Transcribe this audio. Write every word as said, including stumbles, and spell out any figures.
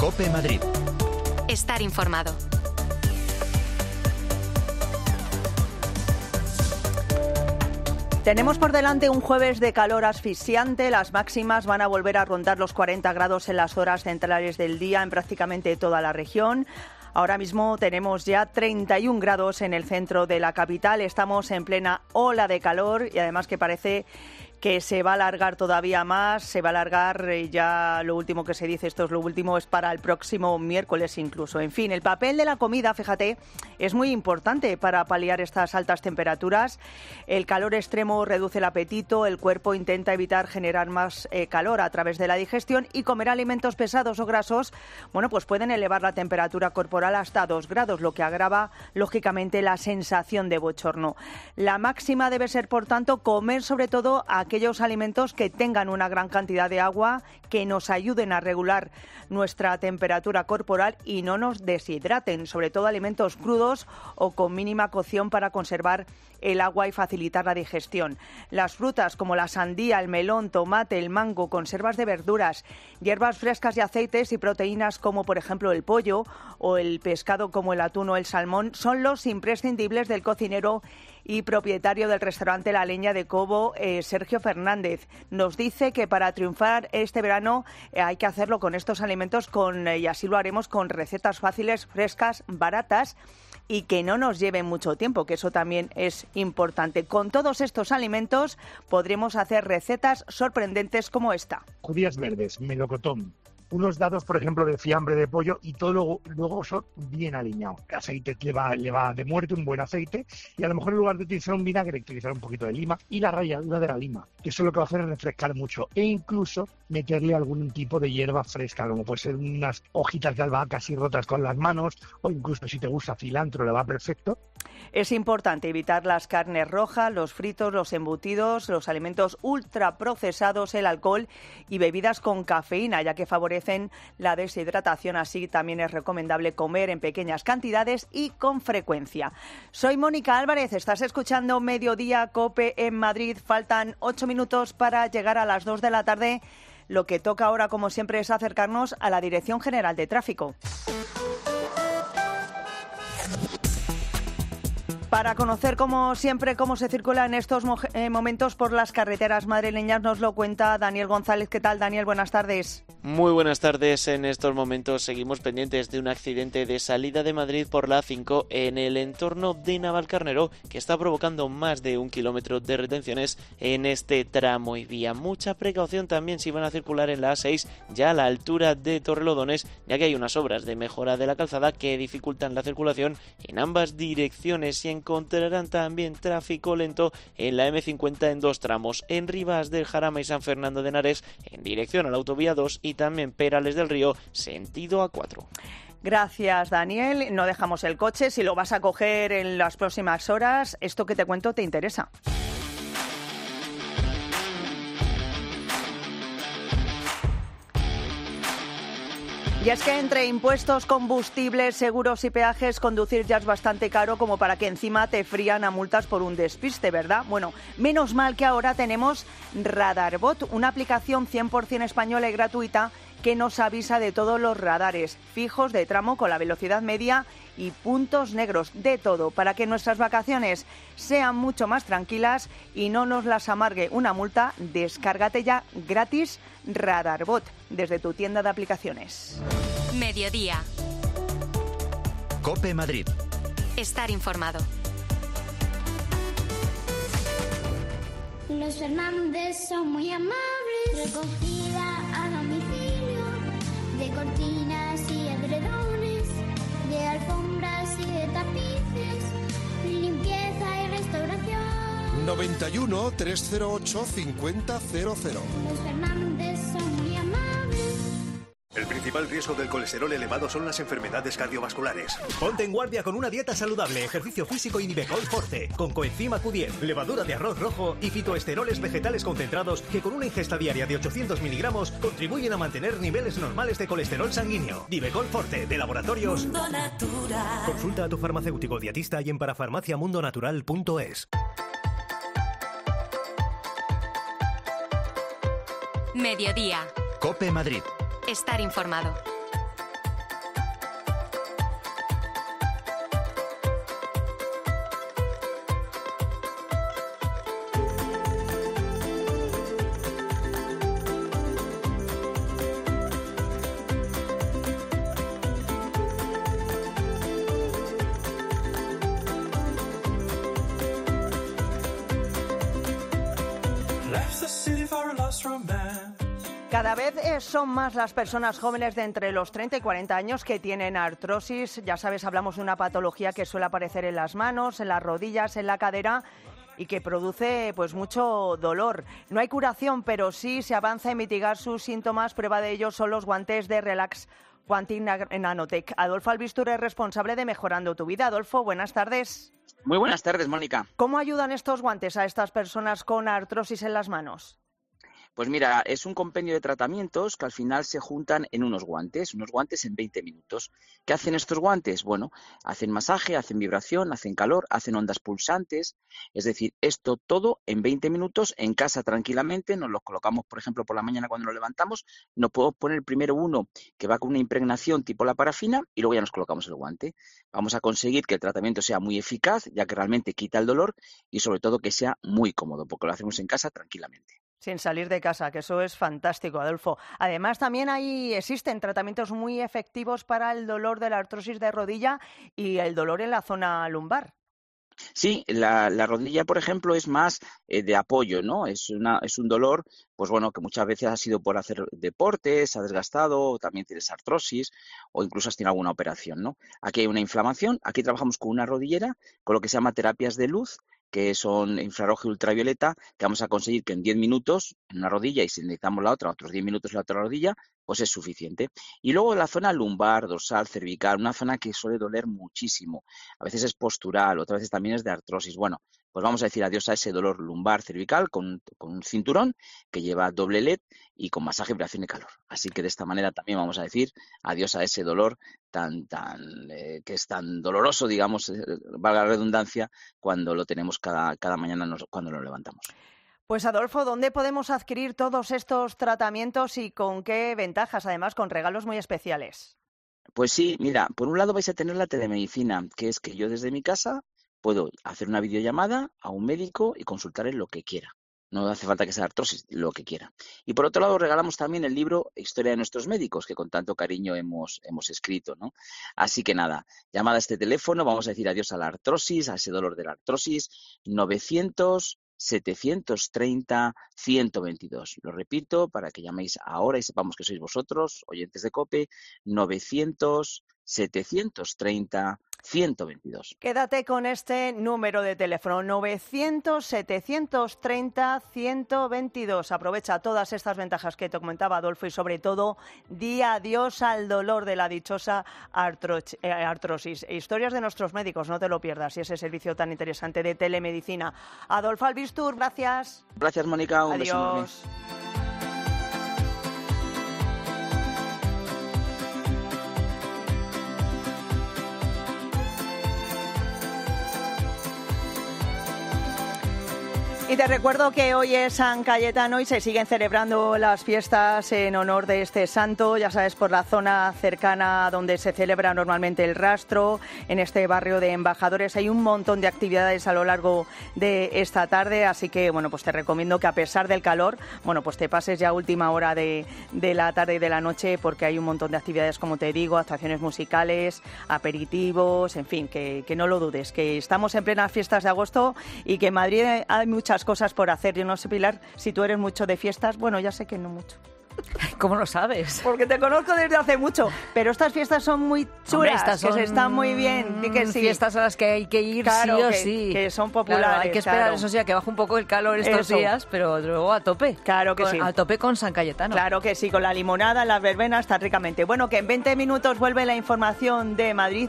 COPE Madrid. Estar informado. Tenemos por delante un jueves de calor asfixiante. Las máximas van a volver a rondar los cuarenta grados en las horas centrales del día en prácticamente toda la región. Ahora mismo tenemos ya treinta y un grados en el centro de la capital. Estamos en plena ola de calor y además que parece que se va a alargar todavía más, se va a alargar eh, ya lo último que se dice, esto es lo último, es para el próximo miércoles incluso. En fin, el papel de la comida, fíjate, es muy importante para paliar estas altas temperaturas. El calor extremo reduce el apetito, el cuerpo intenta evitar generar más eh, calor a través de la digestión y comer alimentos pesados o grasos, bueno, pues pueden elevar la temperatura corporal hasta dos grados, lo que agrava, lógicamente, la sensación de bochorno. La máxima debe ser, por tanto, comer sobre todo a aquellos alimentos que tengan una gran cantidad de agua, que nos ayuden a regular nuestra temperatura corporal y no nos deshidraten, sobre todo alimentos crudos o con mínima cocción para conservar el agua y facilitar la digestión. Las frutas como la sandía, el melón, tomate, el mango, conservas de verduras, hierbas frescas y aceites y proteínas como por ejemplo el pollo o el pescado como el atún o el salmón son los imprescindibles del cocinero y propietario del restaurante La Leña de Cobo, eh, Sergio Fernández. Nos dice que para triunfar este verano eh, hay que hacerlo con estos alimentos con, eh, y así lo haremos con recetas fáciles, frescas, baratas y que no nos lleven mucho tiempo, que eso también es importante. Con todos estos alimentos podremos hacer recetas sorprendentes como esta. Judías verdes, melocotón, unos dados, por ejemplo, de fiambre de pollo y todo luego, luego son bien alineados. El aceite le va, le va de muerte, un buen aceite, y a lo mejor en lugar de utilizar un vinagre, utilizar un poquito de lima y la ralladura de la lima, que eso lo que va a hacer es refrescar mucho e incluso meterle algún tipo de hierba fresca, como puede ser unas hojitas de albahaca así rotas con las manos, o incluso si te gusta cilantro le va perfecto. Es importante evitar las carnes rojas, los fritos, los embutidos, los alimentos ultraprocesados, el alcohol y bebidas con cafeína, ya que favorecen la deshidratación. Así también es recomendable comer en pequeñas cantidades y con frecuencia. Soy Mónica Álvarez, estás escuchando Mediodía COPE en Madrid. Faltan ocho minutos para llegar a las dos de la tarde. Lo que toca ahora, como siempre, es acercarnos a la Dirección General de Tráfico. Para conocer, como siempre, cómo se circula en estos mo- eh, momentos por las carreteras madrileñas, nos lo cuenta Daniel González. ¿Qué tal, Daniel? Buenas tardes. Muy buenas tardes. En estos momentos seguimos pendientes de un accidente de salida de Madrid por la A cinco en el entorno de Navalcarnero, que está provocando más de un kilómetro de retenciones en este tramo y vía. Mucha precaución también si van a circular en la A seis, ya a la altura de Torrelodones, ya que hay unas obras de mejora de la calzada que dificultan la circulación en ambas direcciones, y encontrarán también tráfico lento en la eme cincuenta en dos tramos, en Rivas del Jarama y San Fernando de Henares en dirección a la autovía dos y también Perales del Río sentido A cuatro. Gracias, Daniel. No dejamos el coche. Si lo vas a coger en las próximas horas, esto que te cuento te interesa. Y es que entre impuestos, combustibles, seguros y peajes, conducir ya es bastante caro como para que encima te frían a multas por un despiste, ¿verdad? Bueno, menos mal que ahora tenemos Radarbot, una aplicación cien por ciento española y gratuita que nos avisa de todos los radares fijos de tramo con la velocidad media y puntos negros, de todo, para que nuestras vacaciones sean mucho más tranquilas y no nos las amargue una multa. Descárgate ya gratis Radarbot desde tu tienda de aplicaciones. Mediodía. COPE Madrid. Estar informado. Los Fernández son muy amables. Recogida a domicilio de cortinas y edredones, de alfombras y de tapices, limpieza y restauración. noventa y uno, trescientos ocho, cincuenta cero cero. Los Fernández son muy amables. El principal riesgo del colesterol elevado son las enfermedades cardiovasculares. Ponte en guardia con una dieta saludable, ejercicio físico y Nivecol Forte, con coenzima Q diez, levadura de arroz rojo y fitoesteroles vegetales concentrados que con una ingesta diaria de ochocientos miligramos contribuyen a mantener niveles normales de colesterol sanguíneo. Nivecol Forte, de Laboratorios Mundo Natural. Consulta a tu farmacéutico dietista y en parafarmacia mundo natural punto es. Mediodía. COPE Madrid. Estar informado. Cada vez eh, son más las personas jóvenes de entre los treinta y cuarenta años que tienen artrosis. Ya sabes, hablamos de una patología que suele aparecer en las manos, en las rodillas, en la cadera y que produce pues mucho dolor. No hay curación, pero sí se avanza en mitigar sus síntomas. Prueba de ello son los guantes de Relax Quantic Nanotech. Adolfo Albistur es responsable de Mejorando tu Vida. Adolfo, buenas tardes. Muy buenas tardes, Mónica. ¿Cómo ayudan estos guantes a estas personas con artrosis en las manos? Pues mira, es un compendio de tratamientos que al final se juntan en unos guantes, unos guantes en veinte minutos. ¿Qué hacen estos guantes? Bueno, hacen masaje, hacen vibración, hacen calor, hacen ondas pulsantes. Es decir, esto todo en veinte minutos en casa tranquilamente. Nos los colocamos, por ejemplo, por la mañana cuando nos levantamos. Nos podemos poner primero uno que va con una impregnación tipo la parafina y luego ya nos colocamos el guante. Vamos a conseguir que el tratamiento sea muy eficaz, ya que realmente quita el dolor y sobre todo que sea muy cómodo, porque lo hacemos en casa tranquilamente. Sin salir de casa, que eso es fantástico, Adolfo. Además, también hay, existen tratamientos muy efectivos para el dolor de la artrosis de rodilla y el dolor en la zona lumbar. Sí, la, la rodilla, por ejemplo, es más eh, de apoyo, ¿no? Es, una, es un dolor, pues bueno, que muchas veces ha sido por hacer deporte, se ha desgastado, o también tienes artrosis o incluso has tenido alguna operación, ¿no? Aquí hay una inflamación, aquí trabajamos con una rodillera, con lo que se llama terapias de luz, que son infrarrojo y ultravioleta, que vamos a conseguir que en diez minutos en una rodilla y si necesitamos la otra, otros diez minutos en la otra rodilla, pues es suficiente. Y luego la zona lumbar, dorsal, cervical, una zona que suele doler muchísimo. A veces es postural, otras veces también es de artrosis. Bueno, pues vamos a decir adiós a ese dolor lumbar cervical con, con un cinturón que lleva doble L E D y con masaje, vibración y calor. Así que de esta manera también vamos a decir adiós a ese dolor tan, tan, eh, que es tan doloroso, digamos, eh, valga la redundancia, cuando lo tenemos cada, cada mañana nos, cuando nos levantamos. Pues Adolfo, ¿dónde podemos adquirir todos estos tratamientos y con qué ventajas, además con regalos muy especiales? Pues sí, mira, por un lado vais a tener la telemedicina, que es que yo desde mi casa puedo hacer una videollamada a un médico y consultarle lo que quiera. No hace falta que sea artrosis, lo que quiera. Y por otro lado, regalamos también el libro Historia de nuestros médicos, que con tanto cariño hemos, hemos escrito, ¿no? Así que nada, llamada a este teléfono, vamos a decir adiós a la artrosis, a ese dolor de la artrosis, novecientos, setecientos treinta, ciento veintidós. Lo repito para que llaméis ahora y sepamos que sois vosotros, oyentes de COPE, novecientos, setecientos treinta, ciento veintidós. Quédate con este número de teléfono, novecientos, setecientos treinta, ciento veintidós. Aprovecha todas estas ventajas que te comentaba Adolfo y sobre todo di adiós al dolor de la dichosa artro eh, artrosis. Historias de nuestros médicos, no te lo pierdas, y ese servicio tan interesante de telemedicina. Adolfo Albistur, gracias. Gracias, Mónica. Un Adiós. beso enorme. Y te recuerdo que hoy es San Cayetano y se siguen celebrando las fiestas en honor de este santo, ya sabes, por la zona cercana donde se celebra normalmente el rastro, en este barrio de Embajadores. Hay un montón de actividades a lo largo de esta tarde, así que, bueno, pues te recomiendo que a pesar del calor, bueno, pues te pases ya a última hora de, de la tarde y de la noche porque hay un montón de actividades, como te digo, actuaciones musicales, aperitivos, en fin, que, que no lo dudes, que estamos en plenas fiestas de agosto y que en Madrid hay muchas cosas por hacer. Yo no sé, Pilar, si tú eres mucho de fiestas. Bueno, ya sé que no mucho. ¿Cómo lo sabes? Porque te conozco desde hace mucho. Pero estas fiestas son muy chulas, Hombre, estas son que se están muy bien. Di que sí. Fiestas a las que hay que ir claro, sí o que, sí. Que son populares. Claro, hay que esperar, claro. eso sí, a que baje un poco el calor estos eso. días, pero luego a tope. Claro que con, sí. A tope con San Cayetano. Claro que sí, con la limonada, las verbenas, tan ricamente. Bueno, que en veinte minutos vuelve la información de Madrid.